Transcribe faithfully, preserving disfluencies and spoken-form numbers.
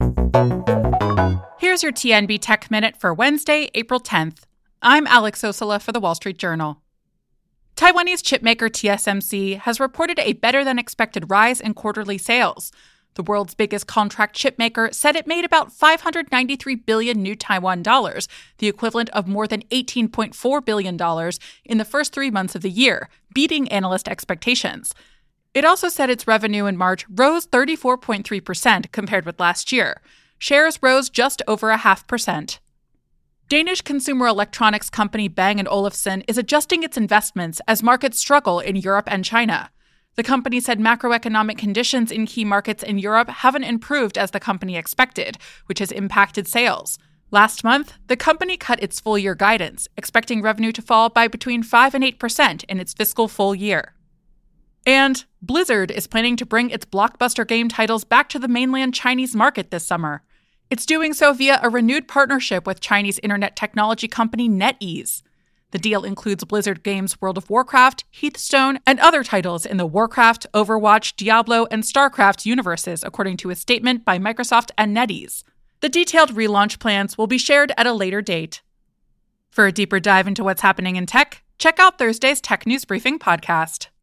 Here's your T N B Tech Minute for Wednesday, April tenth. I'm Alex Osala for The Wall Street Journal. Taiwanese chipmaker T S M C has reported a better-than-expected rise in quarterly sales. The world's biggest contract chipmaker said it made about five hundred ninety-three billion new Taiwan dollars, the equivalent of more than eighteen point four billion dollars in the first three months of the year, beating analyst expectations. It also said its revenue in March rose thirty-four point three percent compared with last year. Shares rose just over a half percent. Danish consumer electronics company Bang and Olufsen is adjusting its investments as markets struggle in Europe and China. The company said macroeconomic conditions in key markets in Europe haven't improved as the company expected, which has impacted sales. Last month, the company cut its full-year guidance, expecting revenue to fall by between five and eight percent in its fiscal full year. And Blizzard is planning to bring its blockbuster game titles back to the mainland Chinese market this summer. It's doing so via a renewed partnership with Chinese internet technology company NetEase. The deal includes Blizzard games World of Warcraft, Hearthstone, and other titles in the Warcraft, Overwatch, Diablo, and StarCraft universes, according to a statement by Microsoft and NetEase. The detailed relaunch plans will be shared at a later date. For a deeper dive into what's happening in tech, check out Thursday's Tech News Briefing podcast.